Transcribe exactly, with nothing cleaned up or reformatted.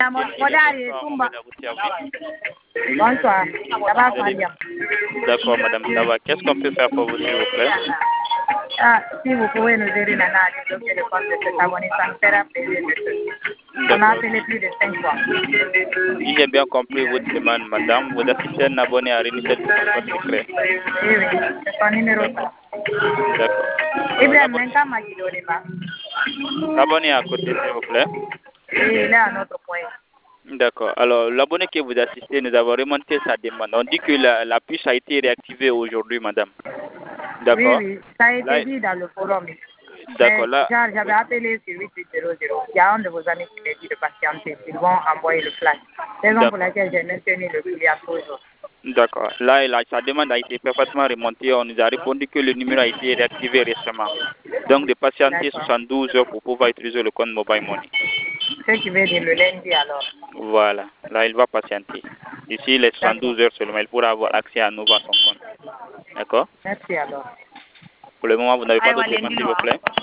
Bonsoir, ça va, Maria? D'accord, madame, ça va. Qu'est-ce qu'on peut faire pour vous, s'il vous plaît? Ah, si vous pouvez nous aider, Nana, à débloquer le compte de cet abonné, ça me fera plaisir. On a appelé plus de cinq fois. Si j'ai bien compris votre demande, madame, vous assistez un abonné à réinitialiser son compte secret. Oui, oui, c'est son numéro ça. D'accord. Ibrahim, Menka Magido, L'abonné à côté, s'il vous plaît. Oui, il est à notre point. D'accord. Alors, l'abonné que vous assistez, nous avons remonté sa demande. On dit que la, la puce a été réactivée aujourd'hui, madame. D'accord. Oui, oui, ça a été là, dit dans le forum. D'accord, là. J'avais appelé sur huit huit zéro zéro. Il y a un de vos amis qui m'a dit de patienter. Ils vont envoyer le flash. C'est raison pour laquelle j'ai maintenu le client toujours. D'accord. Là, là, sa demande a été parfaitement remontée. On nous a répondu que le numéro a été réactivé récemment. Donc, de patienter soixante-douze heures pour pouvoir utiliser le compte Mobile Money. Ce qui veut dire le lundi alors. Voilà. Là, il va patienter. D'ici les soixante-douze heures seulement, il pourra avoir accès à nouveau à son compte. D'accord? Merci alors. Pour le moment, vous n'avez pas d'autres demandes, s'il vous plaît?